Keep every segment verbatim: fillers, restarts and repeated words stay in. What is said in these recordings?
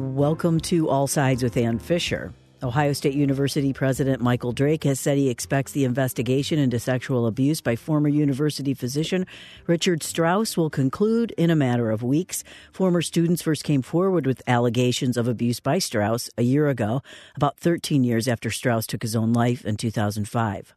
Welcome to All Sides with Ann Fisher. Ohio State University President Michael Drake has said he expects the investigation into sexual abuse by former university physician Richard Strauss will conclude in a matter of weeks. Former students first came forward with allegations of abuse by Strauss a year ago, about thirteen years after Strauss took his own life in two thousand five.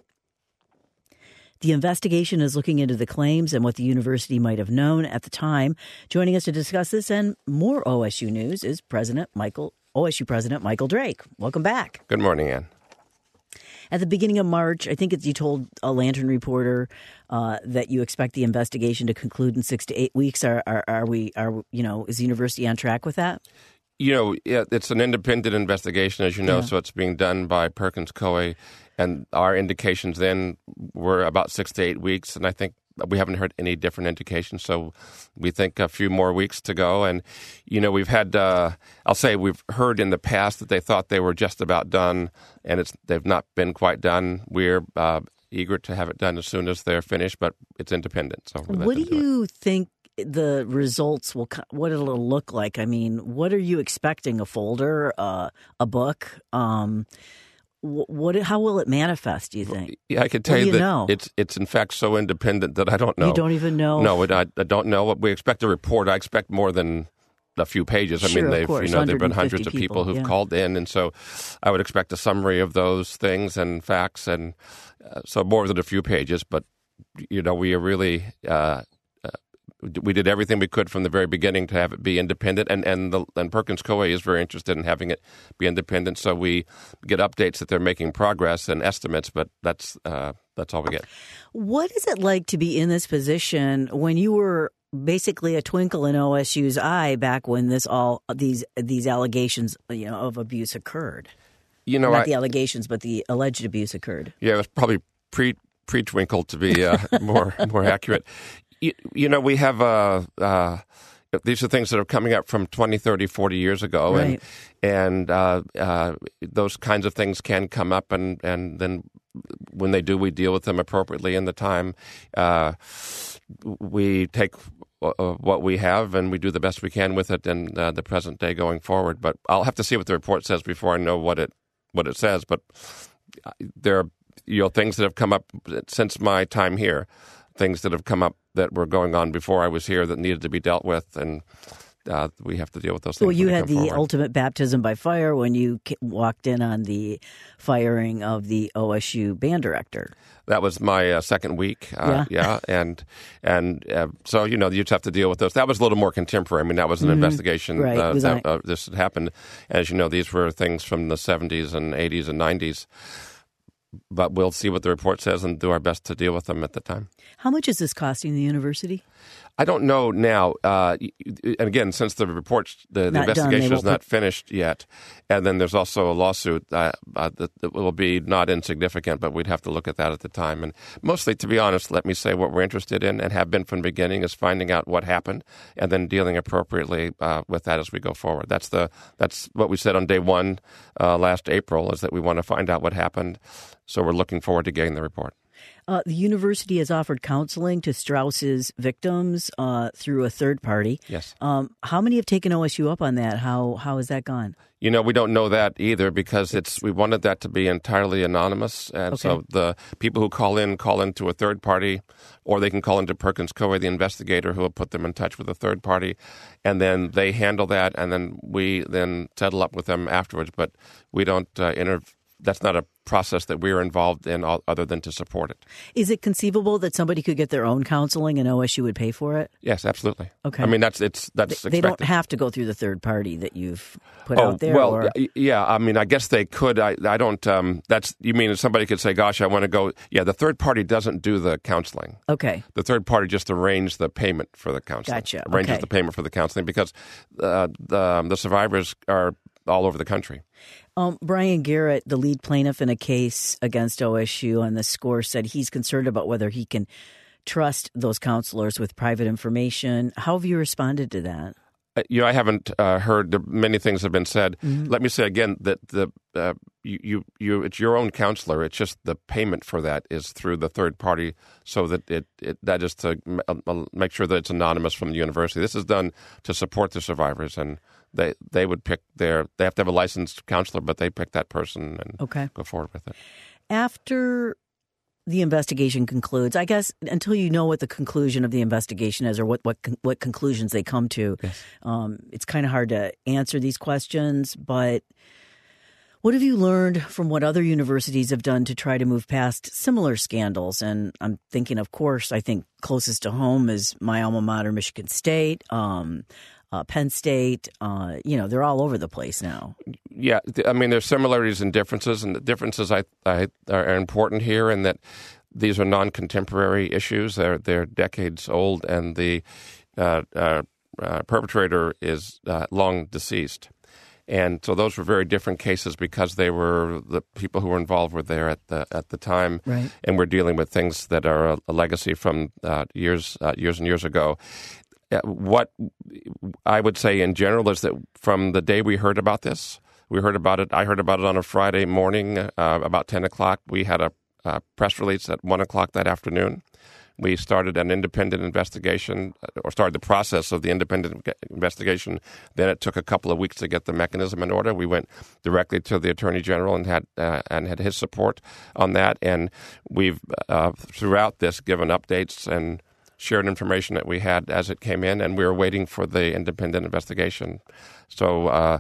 The investigation is looking into the claims and what the university might have known at the time. Joining us to discuss this and more O S U news is President Michael O S U President Michael Drake. Welcome back. Good morning, Ann. At the beginning of March, I think it's, you told a Lantern reporter uh, that you expect the investigation to conclude in six to eight weeks. Are, are, are we? Are you know? Is the university on track with that? You know, it's an independent investigation, as you know, Yeah. so it's being done by Perkins Coie, and our indications then were about six to eight weeks, and I think we haven't heard any different indications, so we think a few more weeks to go. And, you know, we've had, uh, I'll say we've heard in the past that they thought they were just about done, and it's they've not been quite done. We're uh, eager to have it done as soon as they're finished, but it's independent. So we'll let what do them do you it. think the results will, co- what it'll look like? I mean, what are you expecting? A folder, uh, a book? Um, wh- what? How will it manifest, do you think? Yeah, I could tell What do you you that know? it's it's in fact so independent that I don't know. You don't even know? No, I, I don't know. We expect a report. I expect more than a few pages. I Sure, mean, of they've course, you know there've been one hundred hundreds of fifty people people, who've yeah. called in, and so I would expect a summary of those things and facts, and uh, so more than a few pages. But you know, we are really. Uh, We did everything we could from the very beginning to have it be independent, and and, the, and Perkins Coie is very interested in having it be independent. So we get updates that they're making progress and estimates, but that's uh, that's all we get. What is it like to be in this position when you were basically a twinkle in O S U's eye back when this all these these allegations, you know, of abuse occurred? You know, Not I, the allegations, but the alleged abuse occurred. yeah, it was probably pre pre twinkle to be uh, more more accurate. You, you know, we have uh, uh, these are things that are coming up from twenty, thirty, forty years ago, Right. and and uh, uh, those kinds of things can come up, and, and then when they do, we deal with them appropriately in the time. Uh, we take uh, what we have, and we do the best we can with it in uh, the present day going forward. But I'll have to see what the report says before I know what it what it says. But there are you know things that have come up since my time here. Things that have come up that were going on before I was here that needed to be dealt with, and uh, we have to deal with those things. Well, you when they had come the forward. ultimate baptism by fire when you ca- walked in on the firing of the O S U band director. That was my uh, second week. Uh, Yeah. yeah, and and uh, so you know you just have to deal with those. That was a little more contemporary. I mean, that was an investigation. Right. Uh, Was that, I- uh, this had happened. As you know, these were things from the seventies and eighties and nineties. But we'll see what the report says and do our best to deal with them at the time. How much is this costing the university? I don't know now. Uh, and again, since the report, the, the Not done, they investigation is won't not put- finished yet, and then there's also a lawsuit uh, uh, that, that will be not insignificant, but we'd have to look at that at the time. And mostly, to be honest, let me say what we're interested in and have been from the beginning is finding out what happened and then dealing appropriately uh, with that as we go forward. That's the that's what we said on day one uh, last April is that we want to find out what happened. So we're looking forward to getting the report. Uh, the university has offered counseling to Strauss's victims uh, through a third party. Yes. Um, how many have taken O S U up on that? How how has that gone? You know, we don't know that either because it's we wanted that to be entirely anonymous. And Okay. so the people who call in call into a third party, or they can call into Perkins Coie, the investigator, who will put them in touch with a third party. And then they handle that, and then we then settle up with them afterwards. But we don't uh, inter. That's not a process that we're involved in all, other than to support it. Is it conceivable that somebody could get their own counseling and O S U would pay for it? Yes, absolutely. Okay. I mean, that's it's that's They expected. don't have to go through the third party that you've put Oh out there? well, or? y- yeah. I mean, I guess they could. I, I don't. Um, that's you mean somebody could say, "Gosh, I want to go." Yeah, the third party doesn't do the counseling. Okay. The third party just arranges the payment for the counseling. Gotcha. Arranges Okay. the payment for the counseling because uh, the um, the survivors are all over the country. Um, Brian Garrett, the lead plaintiff in a case against O S U on the score, said he's concerned about whether he can trust those counselors with private information. How have you responded to that? You know, I haven't uh, heard the, many things have been said. Mm-hmm. Let me say again that the uh, you, you you it's your own counselor. It's just the payment for that is through the third party, so that it, it that is to m- make sure that it's anonymous from the university. This is done to support the survivors, and they they would pick their they have to have a licensed counselor, but they pick that person and okay. go forward with it. After the investigation concludes, I guess until you know what the conclusion of the investigation is or what what, what conclusions they come to, yes. um, it's kind of hard to answer these questions. But what have you learned from what other universities have done to try to move past similar scandals? And I'm thinking, of course, I think closest to home is my alma mater, Michigan State, um, uh, Penn State. Uh, you know, they're all over the place now. Yeah, I mean, there's similarities and differences, and the differences I, I are important here in that these are non-contemporary issues. They're they're decades old, and the uh, uh, uh, perpetrator is uh, long deceased. And so those were very different cases because they were the people who were involved were there at the at the time, right. And we're dealing with things that are a, a legacy from uh, years uh, years and years ago. Uh, what I would say in general is that from the day we heard about this. We heard about it. I heard about it on a Friday morning, uh, about ten o'clock. We had a uh, press release at one o'clock that afternoon. We started an independent investigation, or started the process of the independent investigation. Then it took a couple of weeks to get the mechanism in order. We went directly to the Attorney General and had uh, and had his support on that. And we've uh, throughout this given updates and shared information that we had as it came in, and we were waiting for the independent investigation. So. Uh,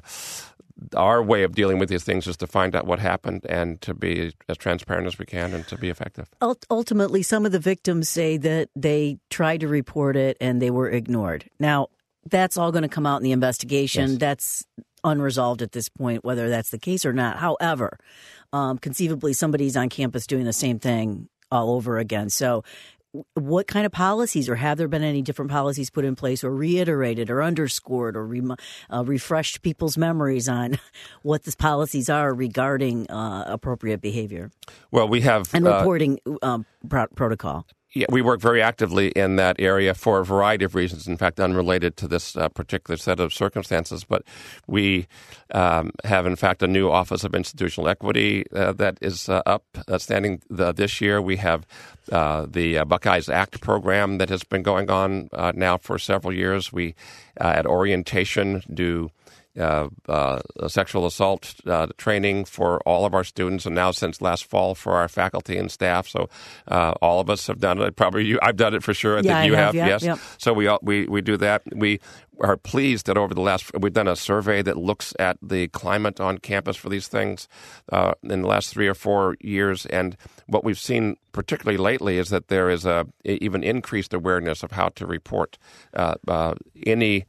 Our way of dealing with these things is to find out what happened and to be as transparent as we can and to be effective. Ultimately, some of the victims say that they tried to report it and they were ignored. Now, that's all going to come out in the investigation. Yes. That's unresolved at this point, whether that's the case or not. However, um, conceivably, somebody's on campus doing the same thing all over again. So what kind of policies, or have there been any different policies put in place or reiterated or underscored or re- uh, refreshed people's memories on what the policies are regarding uh, appropriate behavior? Well, we have... And reporting uh, um, pro- protocol. Yeah, we work very actively in that area for a variety of reasons, in fact, unrelated to this uh, particular set of circumstances. But we um, have, in fact, a new Office of Institutional Equity uh, that is uh, up, uh, standing the, this year. We have uh, the uh, Buckeyes Act program that has been going on uh, now for several years. We, uh, at orientation, do... Uh, uh, sexual assault uh, training for all of our students, and now since last fall for our faculty and staff. So uh, all of us have done it. Probably you, I've done it for sure. I yeah, think you I have, have. Yep, yes. Yep. So we all, we we do that. We are pleased that over the last we've done a survey that looks at the climate on campus for these things uh, in the last three or four years, and what we've seen particularly lately is that there is a even increased awareness of how to report uh, uh, any.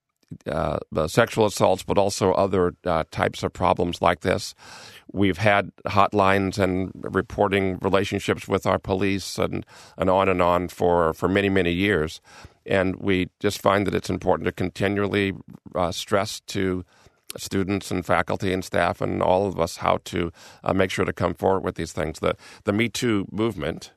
Uh, sexual assaults, but also other uh, types of problems like this. We've had hotlines and reporting relationships with our police and, and on and on for, for many, many years. And we just find that it's important to continually uh, stress to students and faculty and staff and all of us how to uh, make sure to come forward with these things. The, the Me Too movement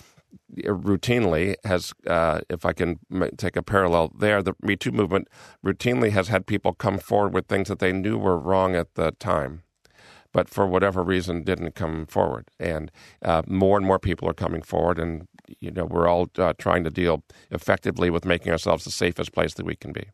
routinely has, uh, if I can take a parallel there, the Me Too movement routinely has had people come forward with things that they knew were wrong at the time, but for whatever reason didn't come forward. And uh, more and more people are coming forward, and you know we're all uh, trying to deal effectively with making ourselves the safest place that we can be.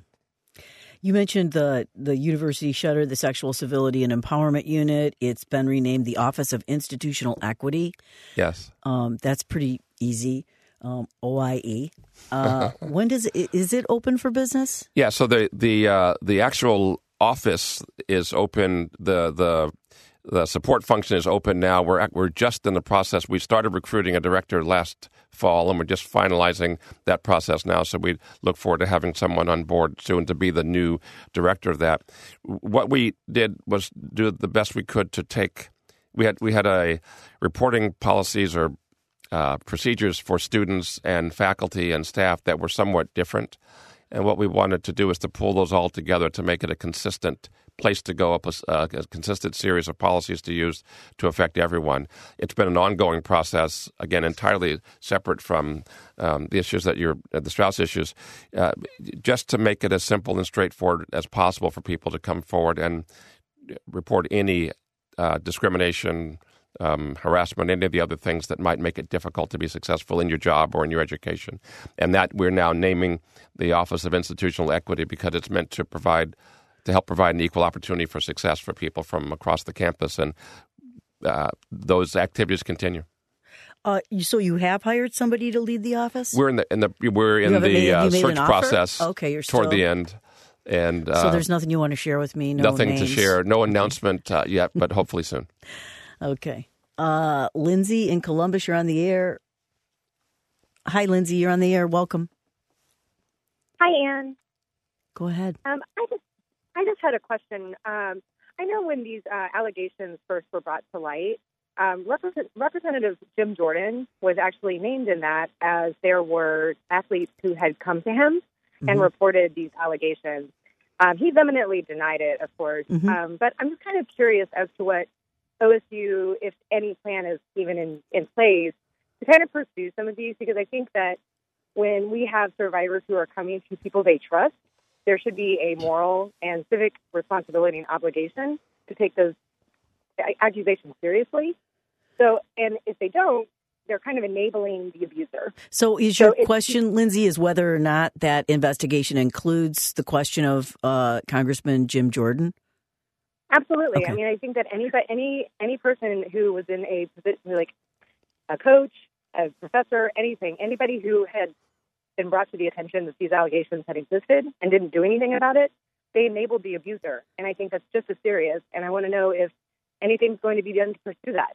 You mentioned the, the university shutter, the Sexual Civility and Empowerment Unit. It's been renamed the Office of Institutional Equity. Yes. Um, that's pretty easy. Um, O I E. Uh, when does it, is it open for business? Yeah. So the the uh, the actual office is open. The the the support function is open now. We're we're just in the process. We started recruiting a director last fall, and we're just finalizing that process now. So we look forward to having someone on board soon to be the new director of that. What we did was do the best we could to take. We had we had a reporting policies or uh, procedures for students and faculty and staff that were somewhat different. And what we wanted to do is to pull those all together to make it a consistent place to go, up a, a consistent series of policies to use to affect everyone. It's been an ongoing process, again, entirely separate from um, the issues that you're, uh, the Strauss issues, uh, just to make it as simple and straightforward as possible for people to come forward and report any uh, discrimination, Um, harassment, any of the other things that might make it difficult to be successful in your job or in your education. And that we're now naming the Office of Institutional Equity because it's meant to provide, to help provide an equal opportunity for success for people from across the campus. And uh, those activities continue. Uh, so you have hired somebody to lead the office? We're in the, in the we're in the made, uh, search process. Okay, you're toward still... the end. And uh, so there's nothing you want to share with me? No nothing names. to share. No announcement uh, yet, but hopefully soon. Okay. Uh, Lindsay in Columbus, you're on the air. Hi, Lindsay, you're on the air. Welcome. Hi, Ann. Go ahead. Um, I just, I just had a question. Um, I know when these uh, allegations first were brought to light, um, Represent- Representative Jim Jordan was actually named in that, as there were athletes who had come to him mm-hmm. and reported these allegations. Um, he vehemently denied it, of course. Mm-hmm. Um, but I'm just kind of curious as to what O S U, if any plan is even in, in place, to kind of pursue some of these, because I think that when we have survivors who are coming to people they trust, there should be a moral and civic responsibility and obligation to take those accusations seriously. So, and if they don't, they're kind of enabling the abuser. So is your so question, Lindsay, is whether or not that investigation includes the question of uh, Congressman Jim Jordan? Absolutely. Okay. I mean, I think that any any any person who was in a position, like a coach, a professor, anything, anybody who had been brought to the attention that these allegations had existed and didn't do anything about it, they enabled the abuser. And I think that's just as serious. And I want to know if anything's going to be done to pursue that.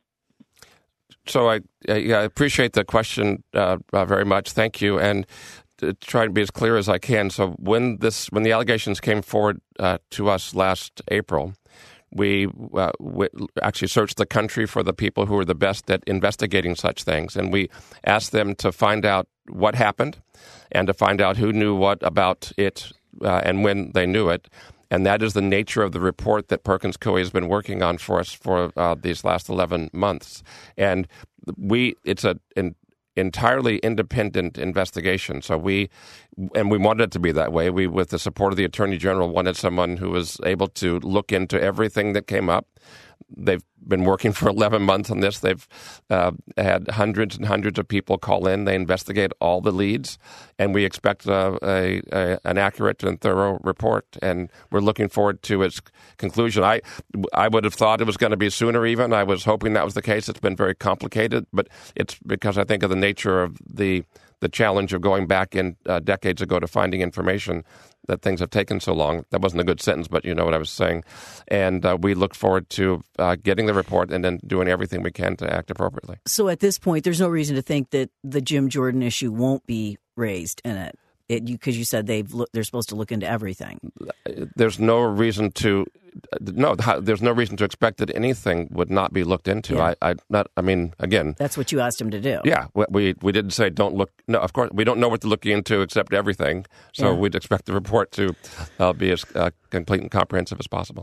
So I, I, I appreciate the question uh, uh, very much. Thank you. And to try to be as clear as I can. So when this, when the allegations came forward uh, to us last April, we uh, w- actually searched the country for the people who were the best at investigating such things. And we asked them to find out what happened and to find out who knew what about it uh, and when they knew it. And that is the nature of the report that Perkins Coie has been working on for us for uh, these last eleven months. And we, it's a, an entirely independent investigation. So we, and we wanted it to be that way. We, with the support of the Attorney General, wanted someone who was able to look into everything that came up. They've been working for eleven months on this. They've uh, had hundreds and hundreds of people call in. They investigate all the leads, and we expect a, a, a, an accurate and thorough report. And we're looking forward to its conclusion. I I would have thought it was going to be sooner even. I was hoping that was the case. It's been very complicated, but it's because I think of the nature of the the challenge of going back in uh, decades ago to finding information that things have taken so long. That wasn't a good sentence, but you know what I was saying. And uh, we look forward to uh, getting the report and then doing everything we can to act appropriately. So at this point, there's no reason to think that the Jim Jordan issue won't be raised in it, it because you, you said they've look, they're supposed to look into everything. There's no reason to no. There's no reason to expect that anything would not be looked into. Yeah. I, I not. I mean, again, that's what you asked him to do. Yeah, we we didn't say don't look. No, of course we don't know what to look into except everything. So yeah. We'd expect the report to uh, be as uh, complete and comprehensive as possible.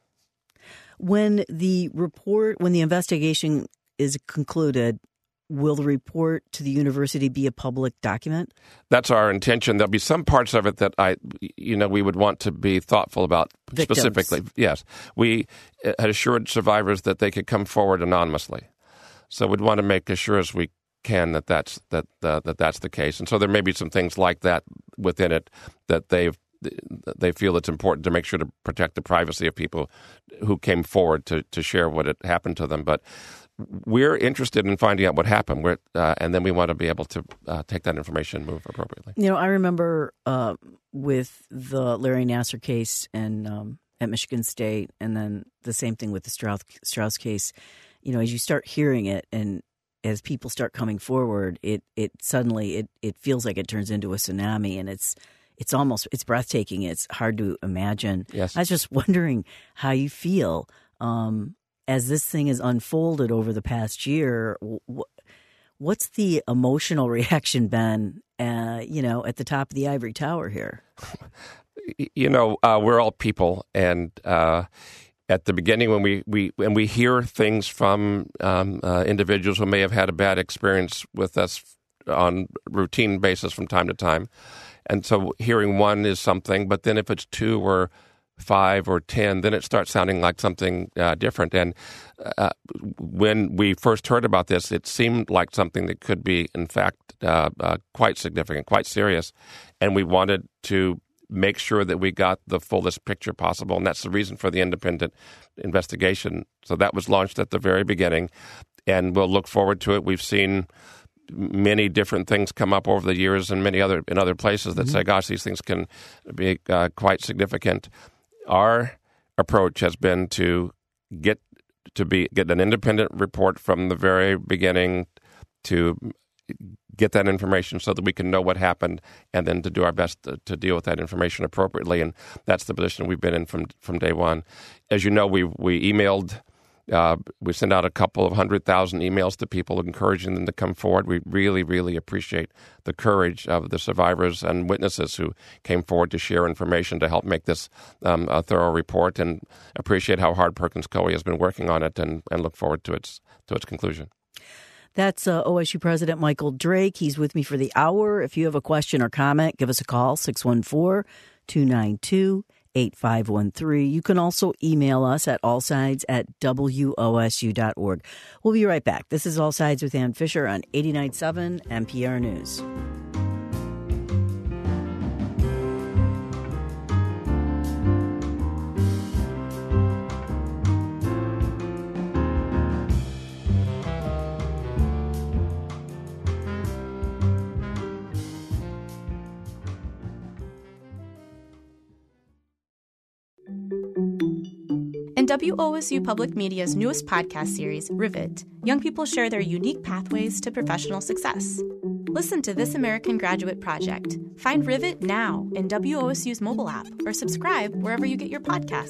When the report, when the investigation is concluded, will the report to the university be a public document? That's our intention. There'll be some parts of it that I, you know, we would want to be thoughtful about. Victims. Specifically. Yes, we had assured survivors that they could come forward anonymously, so we'd want to make as sure as we can that that's that uh, that that's the case. And so there may be some things like that within it that they've. They feel it's important to make sure to protect the privacy of people who came forward to, to share what had happened to them. But we're interested in finding out what happened, we're, uh, and then we want to be able to uh, take that information and move appropriately. You know, I remember uh, with the Larry Nassar case and um, at Michigan State, and then the same thing with the Strauss, Strauss case. You know, as you start hearing it, and as people start coming forward, it it suddenly it it feels like it turns into a tsunami, and it's. It's almost, it's breathtaking. It's hard to imagine. Yes. I was just wondering how you feel um, as this thing has unfolded over the past year. Wh- What's the emotional reaction been, uh, you know, at the top of the ivory tower here? You know, uh, we're all people, and uh, at the beginning, when we, we when we hear things from um, uh, individuals who may have had a bad experience with us on routine basis from time to time, and so hearing one is something, but then if it's two or five or ten, then it starts sounding like something uh, different. And uh, when we first heard about this, it seemed like something that could be, in fact, uh, uh, quite significant, quite serious, and we wanted to make sure that we got the fullest picture possible, and that's the reason for the independent investigation. So that was launched at the very beginning, and we'll look forward to it. We've seen many different things come up over the years in many other in other places that mm-hmm. say, gosh, these things can be uh, quite significant. Our approach has been to get to be get an independent report from the very beginning, to get that information so that we can know what happened, and then to do our best to, to deal with that information appropriately. And that's the position we've been in from from day one. As you know, we we emailed. Uh, we sent out a couple of hundred thousand emails to people encouraging them to come forward. We really, really appreciate the courage of the survivors and witnesses who came forward to share information to help make this um, a thorough report, and appreciate how hard Perkins Coie has been working on it, and, and look forward to its to its conclusion. That's uh, O S U President Michael Drake. He's with me for the hour. If you have a question or comment, give us a call, six one four, two nine two, eight five one three. You can also email us at allsides at W O S U dot org. We'll be right back. This is All Sides with Ann Fisher on eighty-nine point seven N P R News. In W O S U Public Media's newest podcast series, Rivet, young people share their unique pathways to professional success. Listen to This American Graduate Project. Find Rivet now in W O S U's mobile app, or subscribe wherever you get your podcasts.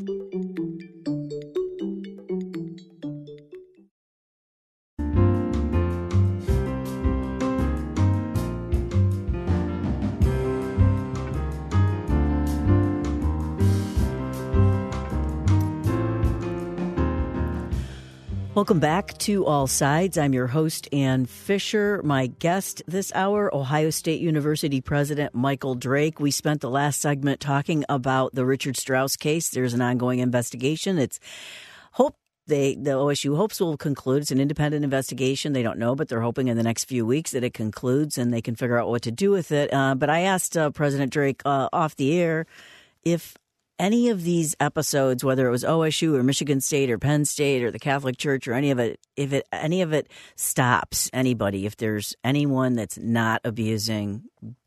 Welcome back to All Sides. I'm your host, Ann Fisher. My guest this hour, Ohio State University President Michael Drake. We spent the last segment talking about the Richard Strauss case. There's an ongoing investigation. It's hope they the O S U hopes will conclude. It's an independent investigation. They don't know, but they're hoping in the next few weeks that it concludes and they can figure out what to do with it. Uh, but I asked uh, President Drake uh, off the air if any of these episodes, whether it was O S U or Michigan State or Penn State or the Catholic Church or any of it, if it any of it stops anybody, if there's anyone that's not abusing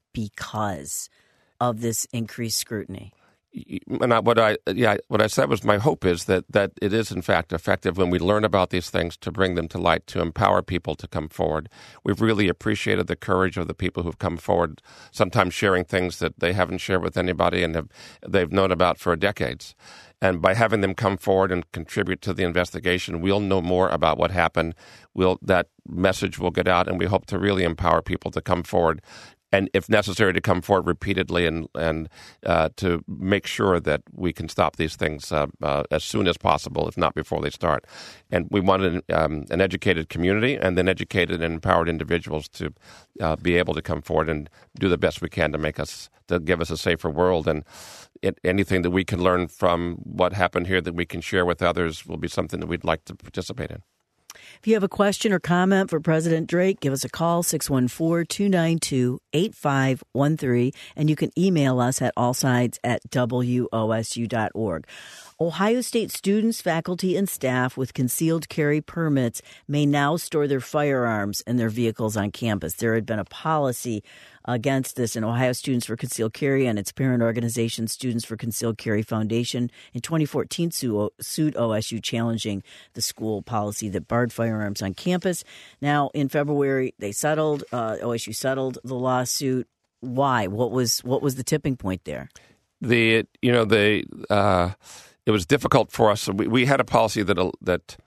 because of this increased scrutiny. And I, what I yeah what I said was my hope is that that it is in fact effective when we learn about these things to bring them to light, to empower people to come forward. We've really appreciated the courage of the people who've come forward, sometimes sharing things that they haven't shared with anybody and have they've known about for decades. And by having them come forward and contribute to the investigation, we'll know more about what happened. We'll that message will get out, and we hope to really empower people to come forward. And if necessary, to come forward repeatedly and and uh, to make sure that we can stop these things uh, uh, as soon as possible, if not before they start. And we want an, um, an educated community and then educated and empowered individuals to uh, be able to come forward and do the best we can to make us, to give us a safer world. And it, anything that we can learn from what happened here that we can share with others will be something that we'd like to participate in. If you have a question or comment for President Drake, give us a call, six one four, two nine two, eight five one three, and you can email us at allsides at W O S U dot org. Ohio State students, faculty, and staff with concealed carry permits may now store their firearms in their vehicles on campus. There had been a policy against this in Ohio Students for Concealed Carry and its parent organization, Students for Concealed Carry Foundation, in twenty fourteen sued O S U challenging the school policy that barred firearms on campus. Now, in February, they settled. Uh, O S U settled the lawsuit. Why? What was what was the tipping point there? The you know the uh, it was difficult for us. We, we had a policy that uh, that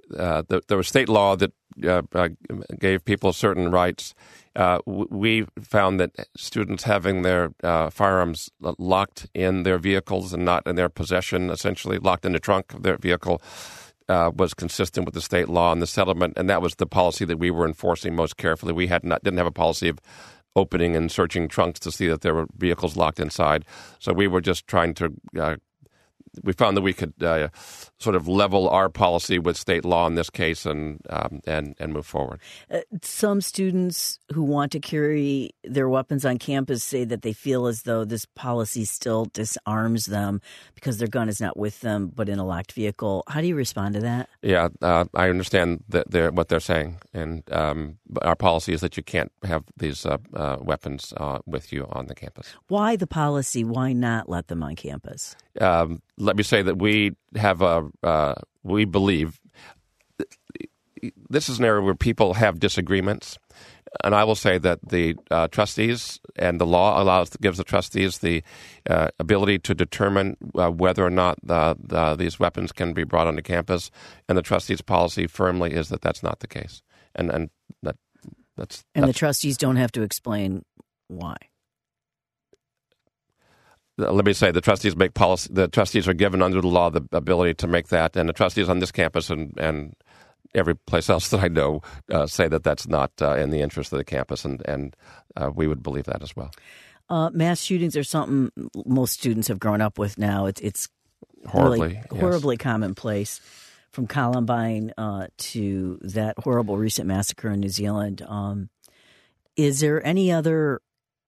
uh, the, there was state law that uh, uh, gave people certain rights. Uh, w- we found that students having their uh, firearms locked in their vehicles and not in their possession, essentially locked in the trunk of their vehicle, uh, was consistent with the state law and the settlement, and that was the policy that we were enforcing most carefully. We had not didn't have a policy of opening and searching trunks to see that there were vehicles locked inside. So we were just trying to uh, we found that we could uh, sort of level our policy with state law in this case and um, and and move forward. Uh, some students who want to carry their weapons on campus say that they feel as though this policy still disarms them because their gun is not with them but in a locked vehicle. How do you respond to that? Yeah, uh, I understand that they're, what they're saying, and um, our policy is that you can't have these uh, uh, weapons uh, with you on the campus. Why the policy? Why not let them on campus? Um, let me say that we have a uh, we believe this is an area where people have disagreements, and I will say that the uh, trustees and the law allows gives the trustees the uh, ability to determine uh, whether or not the, the, these weapons can be brought onto campus, and the trustees' policy firmly is that that's not the case, and and that that's and that's, the trustees don't have to explain why. Let me say the trustees make policy. The trustees are given under the law the ability to make that, and the trustees on this campus and, and every place else that I know uh, say that that's not uh, in the interest of the campus, and and uh, we would believe that as well. Uh, mass shootings are something most students have grown up with now. It's it's horribly really yes. horribly commonplace, from Columbine uh, to that horrible recent massacre in New Zealand. Um, is there any other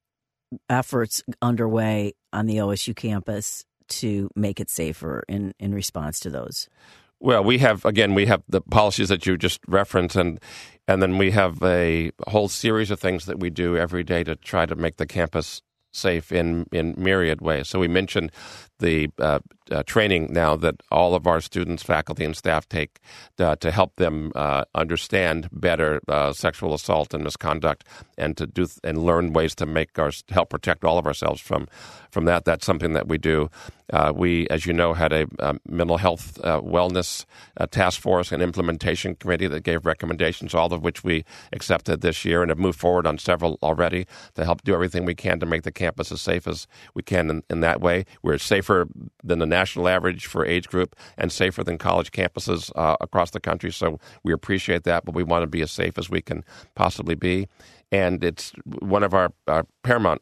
efforts underway on the O S U campus to make it safer in, in response to those? Well, we have, again, we have the policies that you just referenced, and and then we have a whole series of things that we do every day to try to make the campus safe in, in myriad ways. So we mentioned the uh, uh, training now that all of our students, faculty, and staff take uh, to help them uh, understand better uh, sexual assault and misconduct, and to do th- and learn ways to make our help protect all of ourselves from from that. That's something that we do. Uh, we, as you know, had a, a mental health uh, wellness uh, task force and implementation committee that gave recommendations, all of which we accepted this year and have moved forward on several already to help do everything we can to make the campus as safe as we can in, in that way. We're safer than the national average for age group and safer than college campuses uh, across the country, so we appreciate that, but we want to be as safe as we can possibly be. And it's one of our, our paramount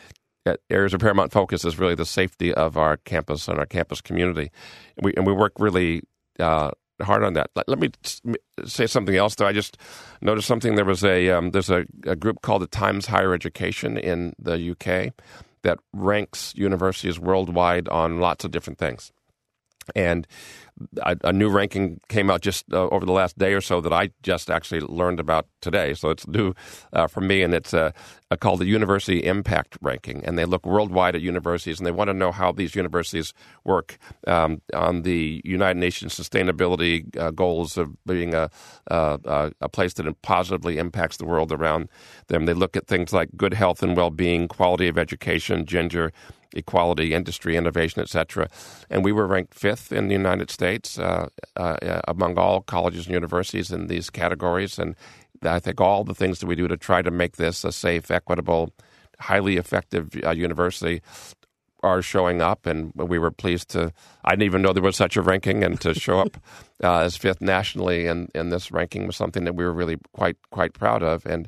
areas of paramount focus is really the safety of our campus and our campus community. And we, and we work really uh, hard on that. Let, let me say something else, though. I just noticed something. There was a um, there's a, a group called the Times Higher Education in the U K that ranks universities worldwide on lots of different things. And a, a new ranking came out just uh, over the last day or so that I just actually learned about today. So it's new uh, for me, and it's uh, uh, called the University Impact Ranking. And they look worldwide at universities, and they want to know how these universities work um, on the United Nations sustainability uh, goals of being a, uh, a place that positively impacts the world around them. They look at things like good health and well-being, quality of education, gender equality, industry, innovation, et cetera. And we were ranked fifth in the United States uh, uh, among all colleges and universities in these categories. And I think all the things that we do to try to make this a safe, equitable, highly effective uh, university are showing up. And we were pleased to, I didn't even know there was such a ranking, and to show up uh, as fifth nationally in, in this ranking was something that we were really quite, quite proud of. And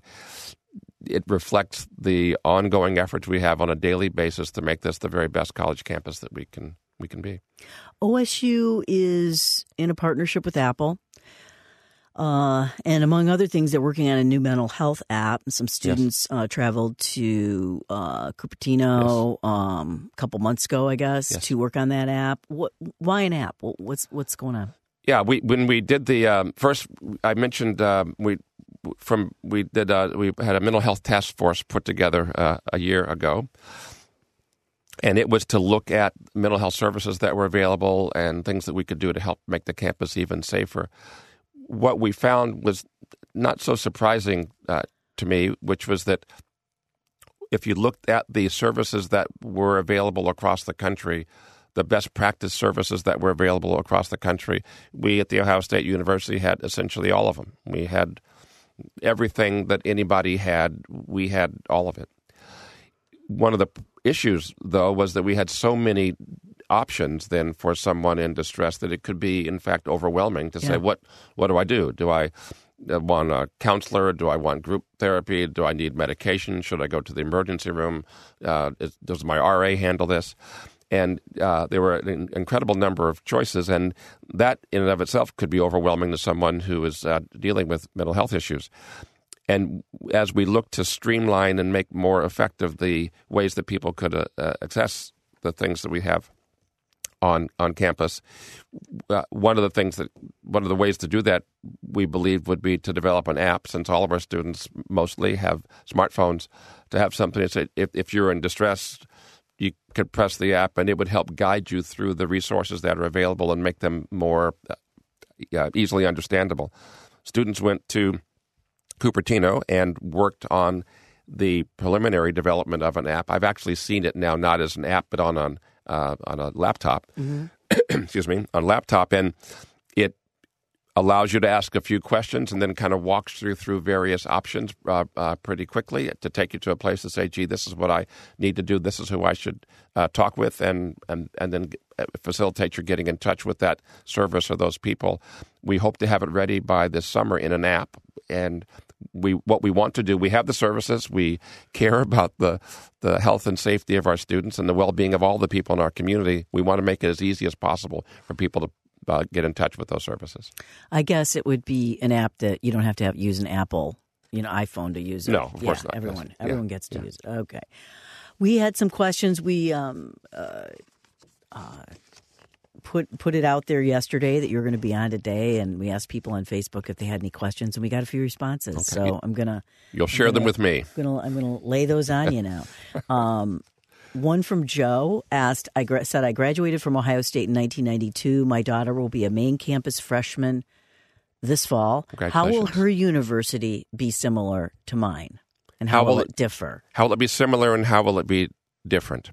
it reflects the ongoing efforts we have on a daily basis to make this the very best college campus that we can we can be. O S U is in a partnership with Apple, uh, and among other things, they're working on a new mental health app. Some students yes. uh, traveled to uh, Cupertino yes. um, a couple months ago, I guess, yes. to work on that app. What? Why an app? What's what's going on? Yeah, we when we did the um, first, I mentioned uh, we. From we did uh, we had a mental health task force put together uh, a year ago, and it was to look at mental health services that were available and things that we could do to help make the campus even safer. What we found was not so surprising uh, to me, which was that if you looked at the services that were available across the country, the best practice services that were available across the country. We at The Ohio State University had essentially all of them. We had everything that anybody had. We had all of it. One of the issues, though, was that we had so many options then for someone in distress that it could be, in fact, overwhelming to yeah. say, what what do I do? Do I want a counselor? Do I want group therapy? Do I need medication? Should I go to the emergency room? Uh, is, does my R A handle this? And uh, there were an incredible number of choices, and that in and of itself could be overwhelming to someone who is uh, dealing with mental health issues. And as we look to streamline and make more effective the ways that people could uh, uh, access the things that we have on on campus, uh, one of the things that one of the ways to do that we believe would be to develop an app, since all of our students mostly have smartphones, to have something that say if if you're in distress, you could press the app and it would help guide you through the resources that are available and make them more uh, easily understandable. Students went to Cupertino and worked on the preliminary development of an app. I've actually seen it now, not as an app, but on an Uh, on a laptop, mm-hmm. excuse me, on a laptop, and it allows you to ask a few questions and then kind of walks through through various options uh, uh, pretty quickly to take you to a place to say, gee, this is what I need to do, this is who I should uh, talk with, and, and, and then facilitate your getting in touch with that service or those people. We hope to have it ready by this summer in an app, and we what we want to do, we have the services, we care about the the health and safety of our students and the well-being of all the people in our community. We want to make it as easy as possible for people to uh, get in touch with those services. I guess it would be an app that you don't have to have, use an Apple, you know, iPhone to use it. No, of yeah, course not. Everyone, yeah. everyone gets to yeah. use it. Okay. We had some questions. We um, uh, uh, put put it out there yesterday that you were going to be on today, and we asked people on Facebook if they had any questions, and we got a few responses. Okay. So I'm gonna you'll share I'm them gonna, with me. I'm gonna I'm gonna lay those on you now. Um, one from Joe asked, I gra- said I graduated from Ohio State in nineteen ninety-two. My daughter will be a main campus freshman this fall. How will her university be similar to mine, and how, how will it, it differ? How will it be similar, and how will it be different?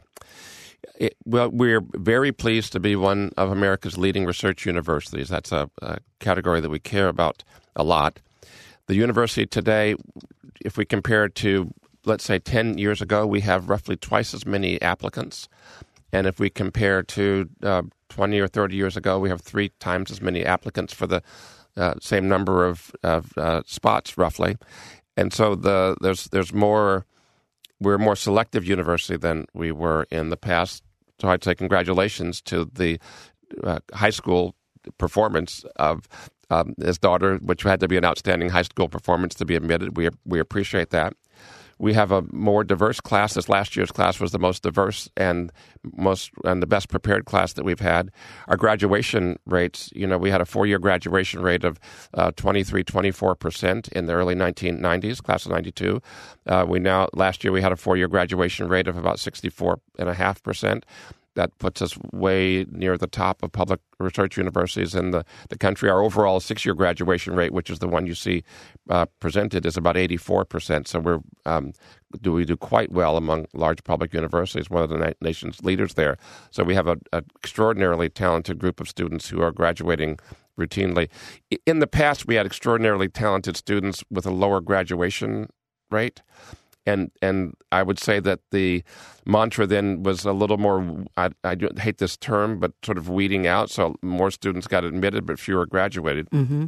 It, well, we're very pleased to be one of America's leading research universities. That's a, a category that we care about a lot. The university today, if we compare it to, let's say, ten years ago, we have roughly twice as many applicants. And if we compare to uh, twenty or thirty years ago, we have three times as many applicants for the uh, same number of, of uh, spots, roughly. And so the there's there's more... We're a more selective university than we were in the past. So I'd say congratulations to the uh, high school performance of um, his daughter, which had to be an outstanding high school performance to be admitted. We we appreciate that. We have a more diverse class. This last year's class was the most diverse and most and the best prepared class that we've had. Our graduation rates, you know, we had a four-year graduation rate of uh, twenty-three, twenty-four percent in the early nineteen nineties, class of ninety-two. Uh, we now, last year we had a four-year graduation rate of about sixty-four point five percent. That puts us way near the top of public research universities in the, the country. Our overall six-year graduation rate, which is the one you see uh, presented, is about eighty-four percent. So we're um, do we do quite well among large public universities, one of the na- nation's leaders there. So we have an extraordinarily talented group of students who are graduating routinely. In the past, we had extraordinarily talented students with a lower graduation rate. And and I would say that the mantra then was a little more, I, I hate this term, but sort of weeding out. So more students got admitted, but fewer graduated. Mm-hmm.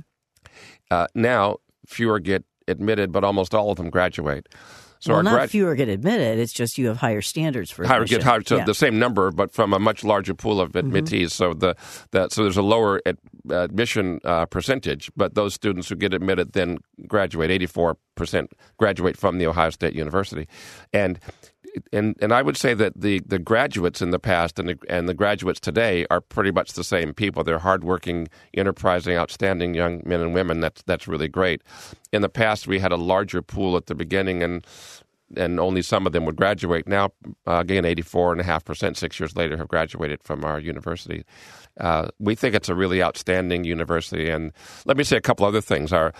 Uh, now, fewer get admitted, but almost all of them graduate. So well, our not grad- fewer get admitted. It's just you have higher standards for higher admission. get higher, so yeah. the same number, but from a much larger pool of admittees. Mm-hmm. So the that so there's a lower ad, admission uh, percentage, but those students who get admitted then graduate. eighty-four percent graduate from the Ohio State University, and and and I would say that the, the graduates in the past and the, and the graduates today are pretty much the same people. They're hardworking, enterprising, outstanding young men and women. That's that's really great. In the past, we had a larger pool at the beginning, and and only some of them would graduate. Now, uh, again, eighty-four point five percent six years later have graduated from our university. Uh, we think it's a really outstanding university. And let me say a couple other things. Our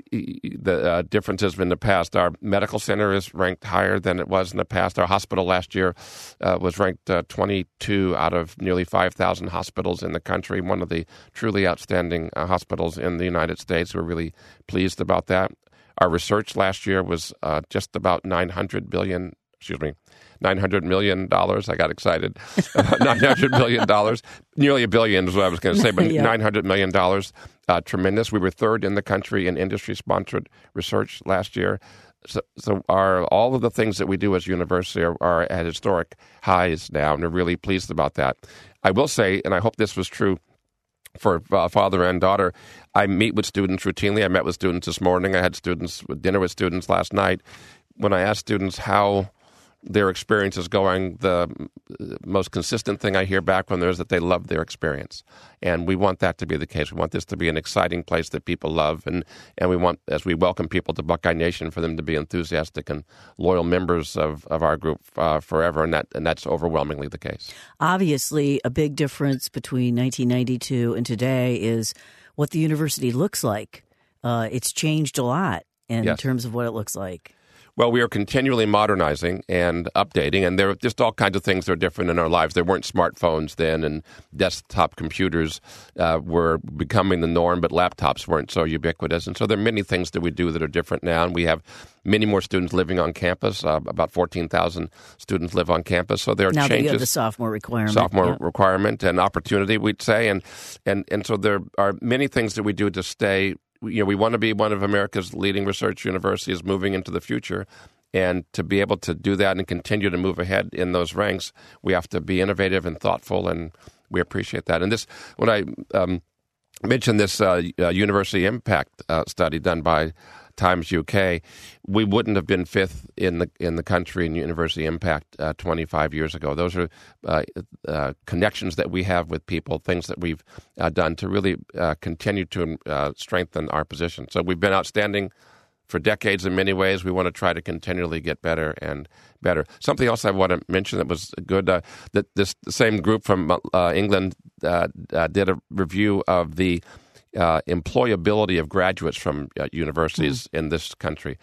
the uh, differences in the past. Our medical center is ranked higher than it was in the past. Our hospital last year uh, was ranked uh, twenty-two out of nearly five thousand hospitals in the country, one of the truly outstanding uh, hospitals in the United States. We're really pleased about that. Our research last year was uh, just about nine hundred billion dollars, excuse me, nine hundred million dollars. I got excited. nine hundred million dollars. Nearly a billion is what I was going to say, but yeah. nine hundred million dollars. Uh, tremendous. We were third in the country in industry-sponsored research last year. So, so our all of the things that we do as a university are, are at historic highs now, and we're really pleased about that. I will say, and I hope this was true for uh, father and daughter, I meet with students routinely. I met with students this morning. I had students dinner with students last night. When I ask students how their experience is going, the most consistent thing I hear back from them is that they love their experience. And we want that to be the case. We want this to be an exciting place that people love. And, and we want, as we welcome people to Buckeye Nation, for them to be enthusiastic and loyal members of, of our group uh, forever. And that and that's overwhelmingly the case. Obviously, a big difference between nineteen ninety-two and today is what the university looks like. Uh, it's changed a lot in yes. terms of what it looks like. Well, we are continually modernizing and updating, and there are just all kinds of things that are different in our lives. There weren't smartphones then, and desktop computers uh, were becoming the norm, but laptops weren't so ubiquitous. And so there are many things that we do that are different now, and we have many more students living on campus. Uh, about fourteen thousand students live on campus, so there are now changes. Now that you have the sophomore requirement. Sophomore yeah. requirement and opportunity, we'd say. And, and, and so there are many things that we do to stay. You know, we want to be one of America's leading research universities moving into the future. And to be able to do that and continue to move ahead in those ranks, we have to be innovative and thoughtful, and we appreciate that. And this, when I um, mentioned this uh, uh, university impact uh, study done by Times U K, we wouldn't have been fifth in the in the country in university impact uh, twenty-five years ago. Those are uh, uh, connections that we have with people, things that we've uh, done to really uh, continue to uh, strengthen our position. So we've been outstanding for decades in many ways. We want to try to continually get better and better. Something else I want to mention that was good, uh, that this the same group from uh, England uh, uh, did a review of the uh, employability of graduates from uh, universities mm. in this country.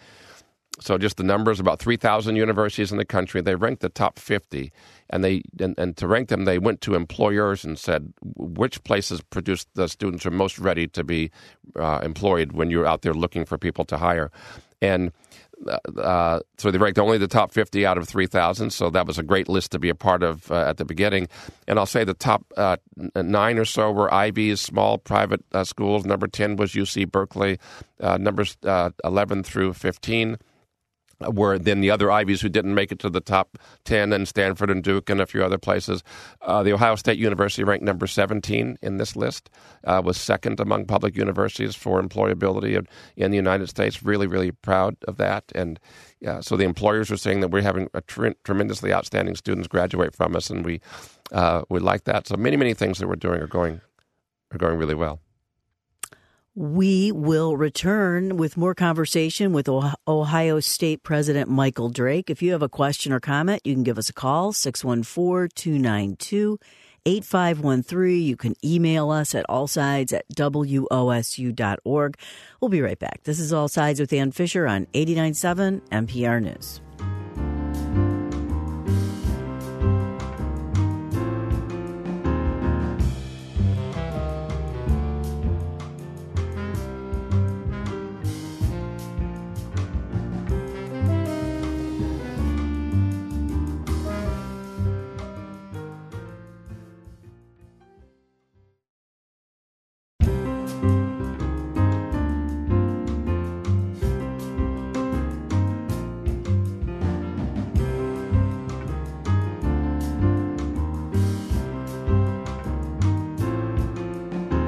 So just the numbers, about three thousand universities in the country, they ranked the top fifty. And they and, and to rank them, they went to employers and said, which places produce the students who are most ready to be uh, employed when you're out there looking for people to hire. And uh, so they ranked only the top fifty out of three thousand. So that was a great list to be a part of uh, at the beginning. And I'll say the top uh, nine or so were Ivies, small private uh, schools. Number ten was U C Berkeley. Uh, numbers uh, eleven through fifteen were then the other Ivies who didn't make it to the top ten, and Stanford and Duke and a few other places. Uh, the Ohio State University ranked number seventeen in this list, uh, was second among public universities for employability in the United States. Really, really proud of that. And uh, so the employers are saying that we're having a tre- tremendously outstanding students graduate from us, and we uh, we like that. So many, many things that we're doing are going are going really well. We will return with more conversation with Ohio State President Michael Drake. If you have a question or comment, you can give us a call, six one four, two nine two, eight five one three. You can email us at allsides at W O S U dot org. We'll be right back. This is All Sides with Ann Fisher on eighty-nine point seven N P R News.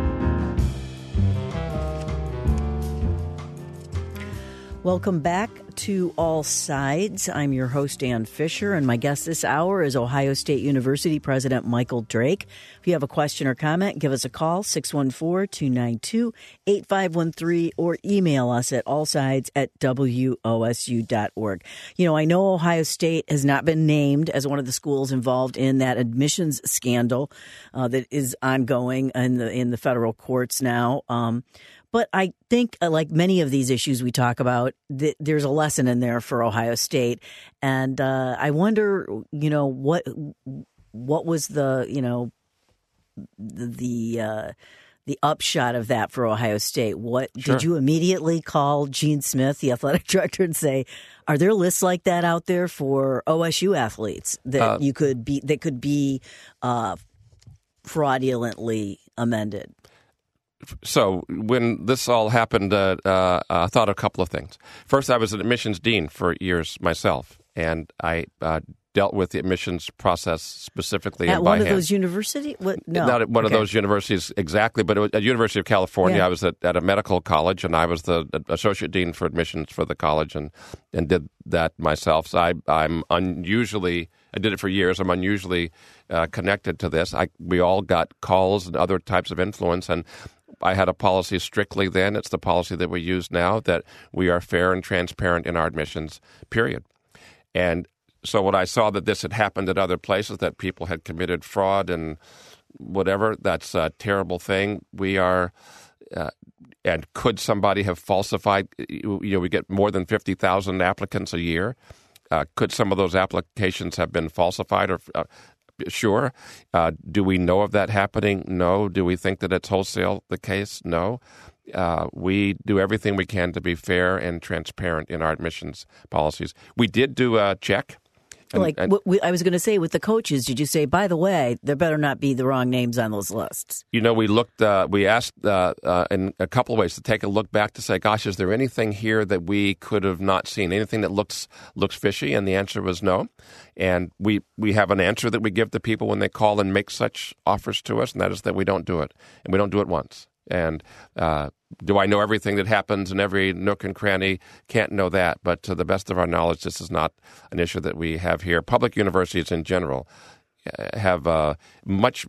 Welcome back to All Sides. I'm your host, Ann Fisher, and my guest this hour is Ohio State University President Michael Drake. If you have a question or comment, give us a call, six one four, two nine two, eight five one three, or email us at allsides at w o s u dot org. You know, I know Ohio State has not been named as one of the schools involved in that admissions scandal uh, that is ongoing in the, in the federal courts now. Um, But I think, uh, like many of these issues we talk about, th- there's a lesson in there for Ohio State. And uh, I wonder, you know, what what was the, you know, the the, uh, the upshot of that for Ohio State? What Sure. Did you immediately call Gene Smith, the athletic director, and say, are there lists like that out there for O S U athletes that Uh, you could be that could be uh, fraudulently amended? So when this all happened, uh, uh, I thought a couple of things. First, I was an admissions dean for years myself, and I uh, dealt with the admissions process specifically At and by one of hand. those universities? What? No. Not at one Okay. of those universities exactly, but it was at University of California. Yeah. I was at, at a medical college, and I was the associate dean for admissions for the college, and, and did that myself. So I, I'm unusually, I did it for years. I'm unusually uh, connected to this. I, we all got calls and other types of influence, and I had a policy strictly then. It's the policy that we use now, that we are fair and transparent in our admissions, period. And so when I saw that this had happened at other places, that people had committed fraud and whatever, that's a terrible thing. We are, uh, and could somebody have falsified, you know, we get more than fifty thousand applicants a year. Uh, could some of those applications have been falsified or uh, Sure. Uh, do we know of that happening? No. Do we think that it's wholesale the case? No. Uh, we do everything we can to be fair and transparent in our admissions policies. We did do a check. And, like and, w- we, I was going to say with the coaches, did you say, by the way, there better not be the wrong names on those lists? You know, we looked, uh, we asked uh, uh, in a couple of ways to take a look back to say, gosh, is there anything here that we could have not seen? Anything that looks looks fishy? And the answer was no. And we, we have an answer that we give to people when they call and make such offers to us, and that is that we don't do it. And we don't do it once. And uh, do I know everything that happens in every nook and cranny? Can't know that. But to the best of our knowledge, this is not an issue that we have here. Public universities in general have uh, much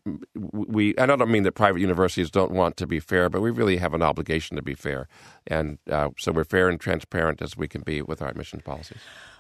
we I don't mean that private universities don't want to be fair, but we really have an obligation to be fair. And uh, so we're fair and transparent as we can be with our admission policies.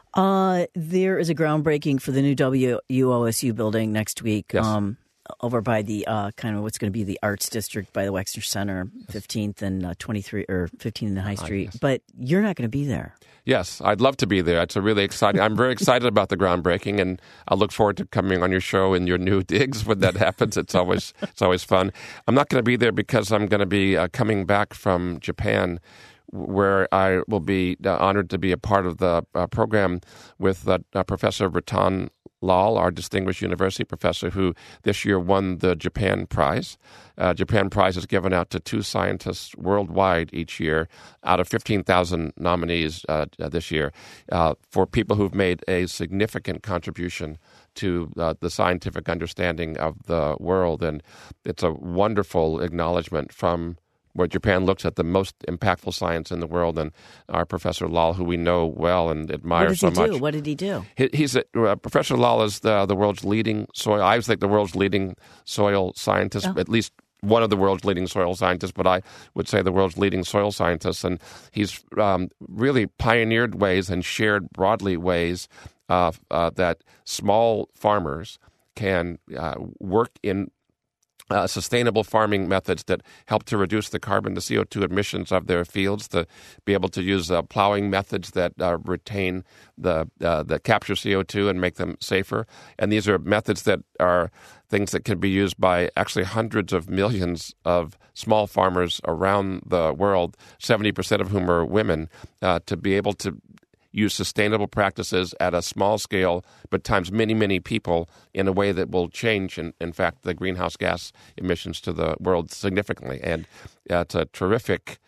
Uh, there is a groundbreaking for the new W U O S U building next week. Yes. Um, over by the uh, kind of what's going to be the Arts District by the Wexner Center, fifteenth and uh, twenty-three or fifteenth and High Street. yes. But you're not going to be there. Yes, I'd love to be there. It's a really exciting. I'm very excited about the groundbreaking, and I look forward to coming on your show in your new digs when that happens. It's always it's always fun. I'm not going to be there because I'm going to be uh, coming back from Japan, where I will be uh, honored to be a part of the uh, program with uh, uh, Professor Ratan Lal, our distinguished university professor, who this year won the Japan Prize. Uh, Japan Prize is given out to two scientists worldwide each year out of fifteen thousand nominees uh, this year uh, for people who've made a significant contribution to uh, the scientific understanding of the world. And it's a wonderful acknowledgement from where Japan looks at the most impactful science in the world, and our Professor Lal, who we know well and admire What did so he much. do? What did he do? He, he's a, uh, Professor Lal is the, the world's leading soil. I think the world's leading soil scientist, Oh. at least one of the world's leading soil scientists, but I would say the world's leading soil scientist. And he's um, really pioneered ways and shared broadly ways uh, uh, that small farmers can uh, work in Uh, sustainable farming methods that help to reduce the carbon, the C O two emissions of their fields, to be able to use uh, plowing methods that uh, retain the uh, that capture C O two and make them safer. And these are methods that are things that can be used by actually hundreds of millions of small farmers around the world, seventy percent of whom are women, uh, to be able to use sustainable practices at a small scale, but times many, many people in a way that will change, in, in fact, the greenhouse gas emissions to the world significantly. And uh, it's a terrific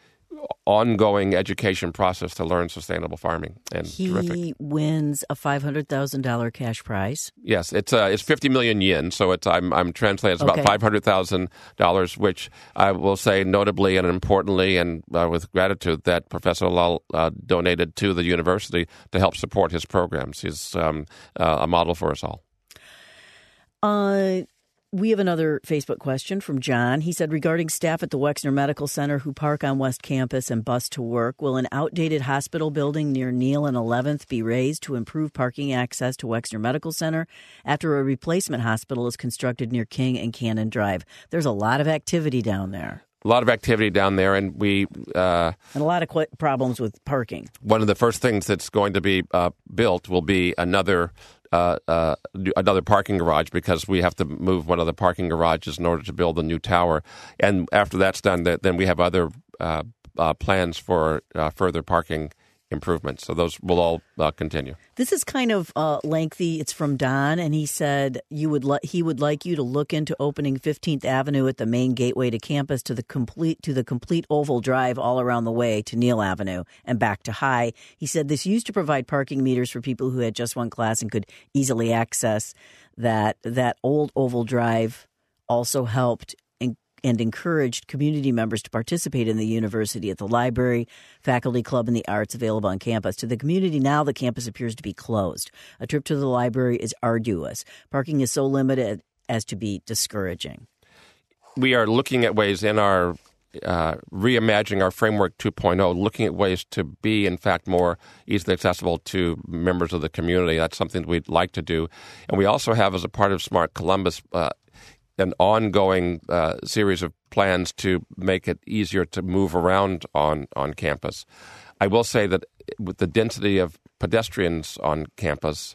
ongoing education process to learn sustainable farming. And he terrific. wins a five hundred thousand dollars cash prize. Yes, it's uh, it's fifty million yen, so it's I'm I'm translating it's Okay. about five hundred thousand dollars, which I will say notably and importantly and uh, with gratitude that Professor Lal uh, donated to the university to help support his programs. He's um, uh, a model for us all. Uh, we have another Facebook question from John. He said, regarding staff at the Wexner Medical Center who park on West Campus and bus to work, will an outdated hospital building near Neal and eleventh be raised to improve parking access to Wexner Medical Center after a replacement hospital is constructed near King and Cannon Drive? There's a lot of activity down there. A lot of activity down there, and we uh, and a lot of qu- problems with parking. One of the first things that's going to be uh, built will be another uh, uh, another parking garage, because we have to move one of the parking garages in order to build a new tower. And after that's done, then we have other uh, uh, plans for uh, further parking improvements. So those will all uh, continue. This is kind of uh, lengthy. It's from Don, and he said you would li- he would like you to look into opening fifteenth Avenue at the main gateway to campus to the complete to the complete oval drive all around the way to Neal Avenue and back to High. He said this used to provide parking meters for people who had just one class and could easily access that. That old oval drive also helped and encouraged community members to participate in the university at the library, faculty club, and the arts available on campus. To the community now, the campus appears to be closed. A trip to the library is arduous. Parking is so limited as to be discouraging. We are looking at ways in our uh, reimagining our framework two point oh, looking at ways to be, in fact, more easily accessible to members of the community. That's something that we'd like to do. And we also have, as a part of Smart Columbus, uh, an ongoing uh, series of plans to make it easier to move around on, on campus. I will say that with the density of pedestrians on campus,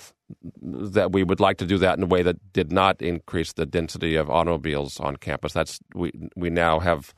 that we would like to do that in a way that did not increase the density of automobiles on campus. That's we we now have.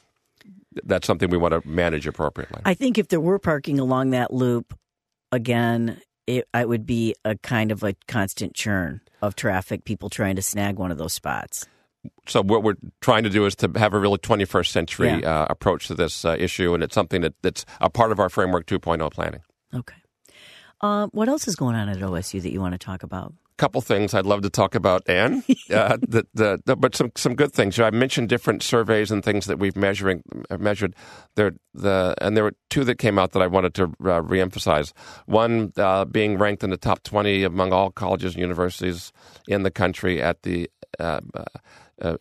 That's something we want to manage appropriately. I think if there were parking along that loop, again, it, it would be a kind of a constant churn of traffic, people trying to snag one of those spots. So what we're trying to do is to have a really twenty-first century yeah. uh, approach to this uh, issue, and it's something that, that's a part of our Framework two point oh planning. Okay. Uh, what else is going on at O S U that you want to talk about? A couple things I'd love to talk about, Ann. uh, the, the, the, but some some good things. I mentioned different surveys and things that we've measuring measured. There, the and there were two that came out that I wanted to uh, reemphasize. One uh, being ranked in the top twenty among all colleges and universities in the country at the uh, uh,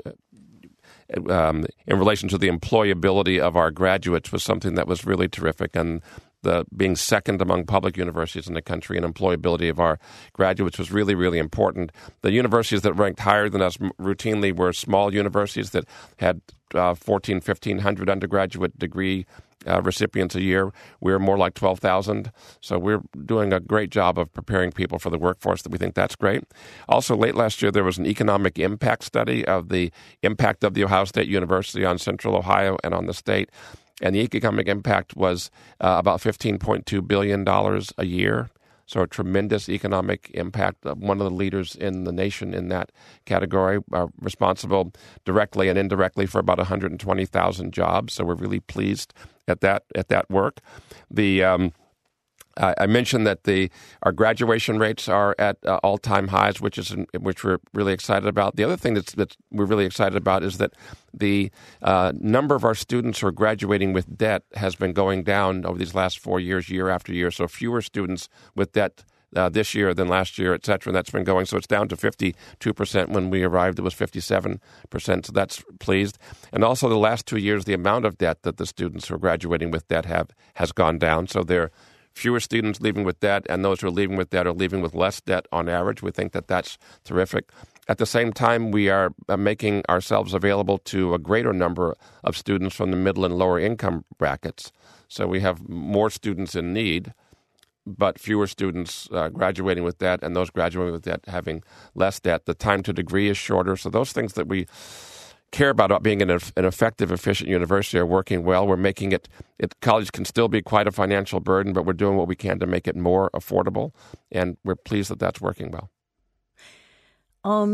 um, in relation to the employability of our graduates was something that was really terrific. And the being second among public universities in the country and employability of our graduates was really, really important. The universities that ranked higher than us routinely were small universities that had uh, fourteen, fifteen hundred undergraduate degree uh, recipients a year. We're more like twelve thousand. So we're doing a great job of preparing people for the workforce. That we think that's great. Also, late last year, there was an economic impact study of the impact of The Ohio State University on Central Ohio and on the state. And the economic impact was uh, about fifteen point two billion dollars a year. So a tremendous economic impact. Uh, one of the leaders in the nation in that category, uh, responsible directly and indirectly for about one hundred twenty thousand jobs. So we're really pleased at that at that work. The um, I mentioned that the our graduation rates are at uh, all-time highs, which is which we're really excited about. The other thing that's that we're really excited about is that the uh, number of our students who are graduating with debt has been going down over these last four years, year after year. So fewer students with debt uh, this year than last year, et cetera. And that's been going. So it's down to fifty-two percent. When we arrived, it was fifty-seven percent. So that's pleased. And also the last two years, the amount of debt that the students who are graduating with debt have has gone down. So they're fewer students leaving with debt, and those who are leaving with debt are leaving with less debt on average. We think that that's terrific. At the same time, we are making ourselves available to a greater number of students from the middle and lower income brackets. So we have more students in need, but fewer students uh, graduating with debt, and those graduating with debt having less debt. The time to degree is shorter. So those things that we care about being an, an effective, efficient university are working well. We're making it, it, college can still be quite a financial burden, but we're doing what we can to make it more affordable, and we're pleased that that's working well. Um,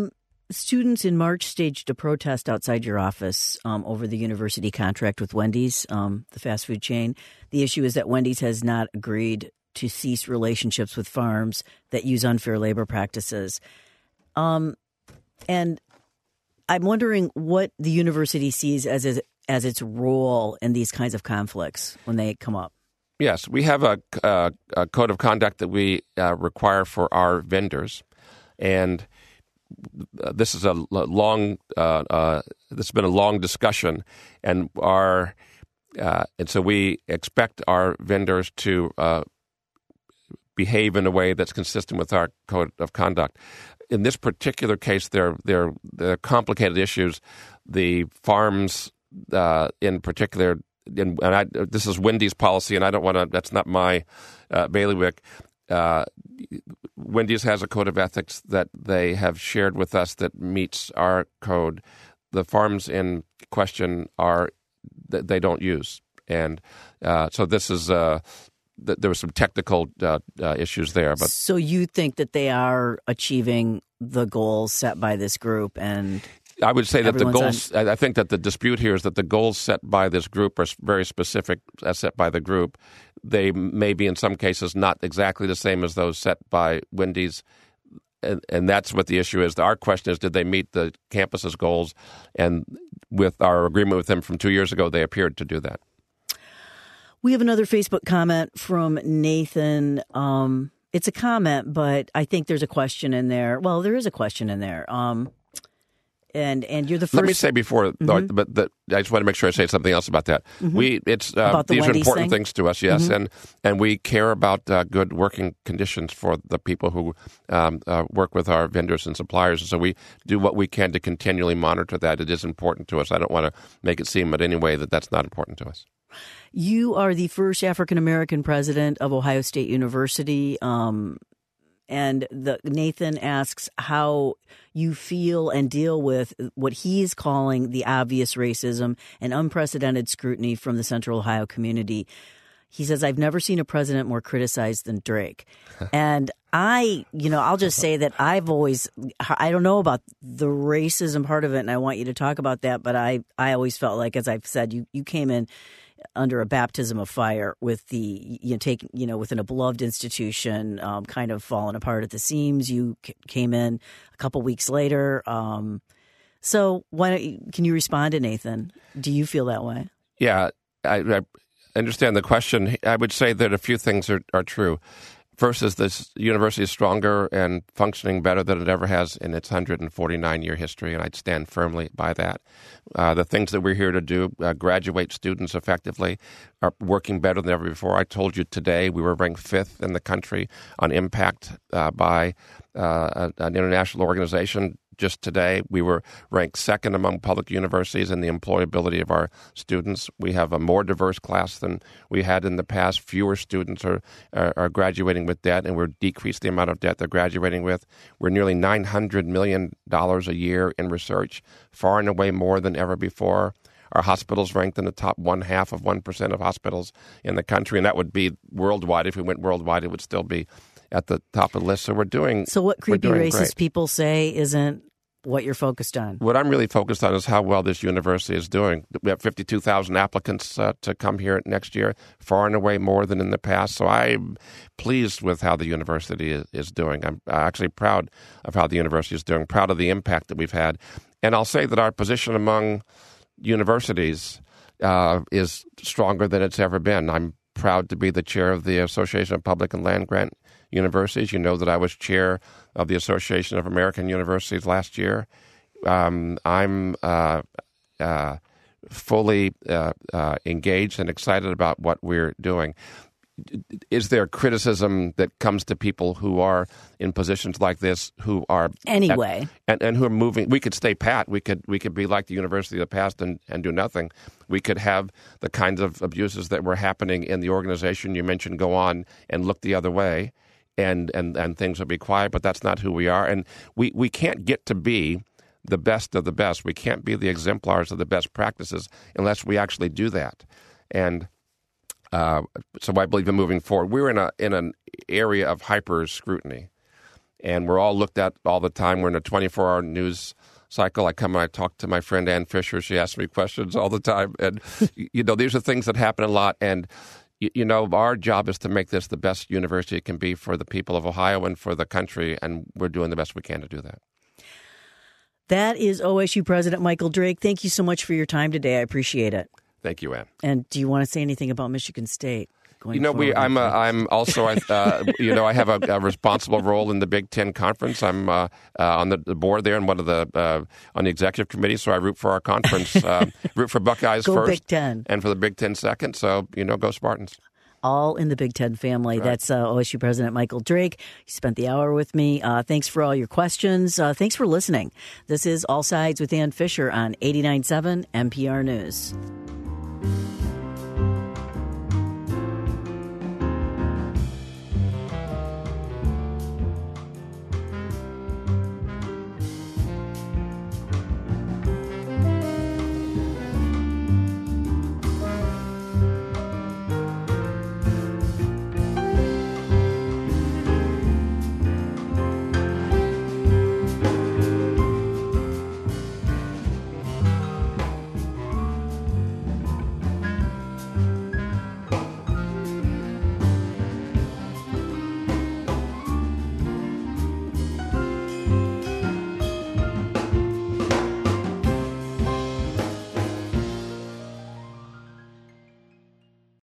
students in March staged a protest outside your office um, over the university contract with Wendy's, um, the fast food chain. The issue is that Wendy's has not agreed to cease relationships with farms that use unfair labor practices. Um, and I'm wondering what the university sees as a, as its role in these kinds of conflicts when they come up. Yes, we have a, a, a code of conduct that we uh, require for our vendors, and this is a long. Uh, uh, this has been a long discussion, and our uh, and so we expect our vendors to uh, behave in a way that's consistent with our code of conduct. In this particular case, they're they're, they're complicated issues. The farms, uh, in particular, and, and I, this is Wendy's policy, and I don't want to. That's not my uh, bailiwick. Uh, Wendy's has a code of ethics that they have shared with us that meets our code. The farms in question are they don't use, and uh, so this is uh, th- there were some technical uh, uh, issues there. But so you think that they are achieving the goals set by this group, and I would say that the goals. On... I think that the dispute here is that the goals set by this group are very specific, as set by the group. They may be in some cases not exactly the same as those set by Wendy's, and, and that's what the issue is. Our question is, did they meet the campus's goals? And with our agreement with them from two years ago, they appeared to do that. We have another Facebook comment from Nathan. Um, it's a comment, but I think there's a question in there. Well, there is a question in there. Um, And and you're the first. Let me say before, mm-hmm. but the, I just want to make sure I say something else about that. Mm-hmm. We it's uh, about the these Wendy's are important thing? things to us, yes, mm-hmm. and and we care about uh, good working conditions for the people who um, uh, work with our vendors and suppliers. And so we do what we can to continually monitor that. It is important to us. I don't want to make it seem in any way that that's not important to us. You are the first African American president of Ohio State University. Um, And the, Nathan asks how you feel and deal with what he's calling the obvious racism and unprecedented scrutiny from the Central Ohio community. He says, I've never seen a president more criticized than Drake. And I, you know, I'll just say that I've always, I don't know about the racism part of it, and I want you to talk about that, but I, I always felt like, as I've said, you, you came in under a baptism of fire with the, you know, taking, you know, within a beloved institution, um, kind of falling apart at the seams. You c- came in a couple weeks later. Um, so why don't you, can you respond to Nathan? Do you feel that way? Yeah, I, I understand the question. I would say that a few things are, are true. First is this university is stronger and functioning better than it ever has in its one hundred forty-nine year history, and I'd stand firmly by that. Uh, the things that we're here to do, uh, graduate students effectively, are working better than ever before. I told you today we were ranked fifth in the country on impact uh, by uh, an international organization. Just today, we were ranked second among public universities in the employability of our students. We have a more diverse class than we had in the past. Fewer students are, are, are graduating with debt, and we're decreased the amount of debt they're graduating with. We're nearly nine hundred million dollars a year in research, far and away more than ever before. Our hospitals ranked in the top one half of one percent of hospitals in the country, and that would be worldwide. If we went worldwide, it would still be at the top of the list. So we're doing So what creepy racist great. people say isn't what you're focused on? What I'm really focused on is how well this university is doing. We have fifty-two thousand applicants uh, to come here next year, far and away more than in the past. So I'm pleased with how the university is, is doing. I'm actually proud of how the university is doing, proud of the impact that we've had. And I'll say that our position among universities uh, is stronger than it's ever been. I'm proud to be the chair of the Association of Public and Land Grant Universities. You know that I was chair of the Association of American Universities last year. Um, I'm uh, uh, fully uh, uh, engaged and excited about what we're doing. Is there criticism that comes to people who are in positions like this, who are anyway, at, and, and who are moving? We could stay pat. We could we could be like the university of the past and, and do nothing. We could have the kinds of abuses that were happening in the organization you mentioned go on and look the other way. And, and and things will be quiet, but that's not who we are. And we, we can't get to be the best of the best. We can't be the exemplars of the best practices unless we actually do that. And uh, so I believe in moving forward. We're in a in an area of hyper scrutiny, and we're all looked at all the time. We're in a twenty-four hour news cycle. I come and I talk to my friend Ann Fisher. She asks me questions all the time. And, you know, these are things that happen a lot. And, you know, our job is to make this the best university it can be for the people of Ohio and for the country. And we're doing the best we can to do that. That is O S U President Michael Drake. Thank you so much for your time today. I appreciate it. Thank you, Ann. And do you want to say anything about Michigan State? You know, we. I'm. A, I'm also. Uh, you know, I have a, a responsible role in the Big Ten Conference. I'm uh, uh, on the, the board there and one of the uh, on the executive committee. So I root for our conference. uh, root for Buckeyes go first, Big Ten, and for the Big Ten second. So you know, go Spartans. All in the Big Ten family. Right. That's uh, O S U President Michael Drake. He spent the hour with me. Uh, thanks for all your questions. Uh, thanks for listening. This is All Sides with Ann Fisher on eighty-nine point seven N P R News.